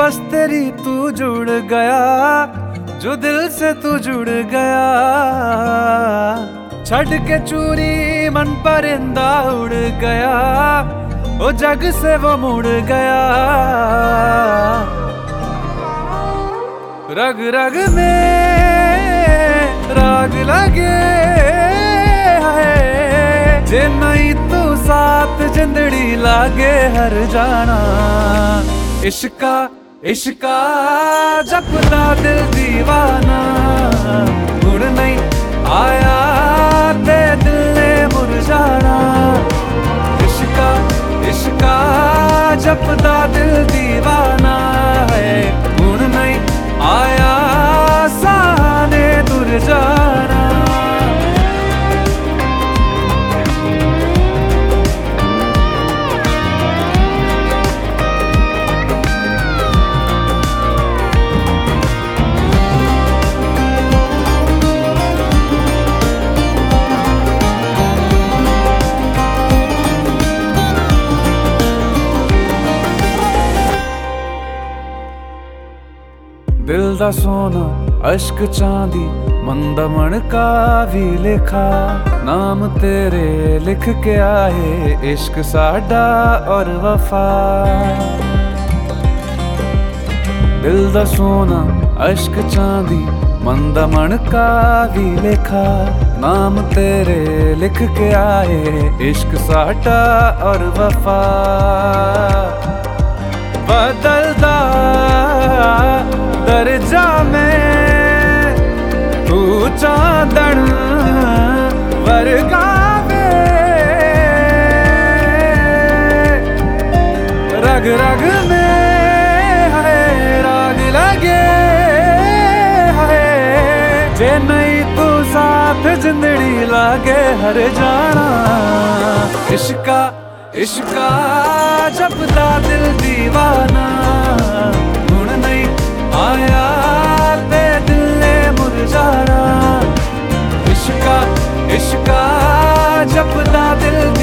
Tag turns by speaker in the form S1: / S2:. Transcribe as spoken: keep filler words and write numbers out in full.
S1: बस तेरी तू जुड़ गया, जो दिल से तू जुड़ गया। छड़ के चूरी मन परिंदा उड़ गया, ओ जग से वो मुड़ गया। रग रग में राग लगे है, जे नहीं तू साथ जिंदड़ी लागे हर जाना। इश्का इश्का जपदा दिल दीवाना, गुण नहीं आया ते दिल ने मुरझाना। इश्का इश्का जपदा दिल दीवाना है, गुण नहीं आया साने दूर जाना। दिल दा सोना अश्क चांदी मंदा मणका भी लिखा, नाम तेरे लिख के आए इश्क साडा और वफा। दिल दा सोना अश्क चांदी मंदा मणका भी लिखा, नाम तेरे लिख के आए इश्क साडा और वफा। बदलदा दर्जा में तू चांदन वर्गा वे, रग रग में है राग लगे है, जे नहीं तू साथ जिंदड़ी लागे हर जाना। इश्का इश्का जपदा दिल दीवाना, गुण नहीं आया ते दिल ने मुरझाना। इश्का इश्का जपदा दिल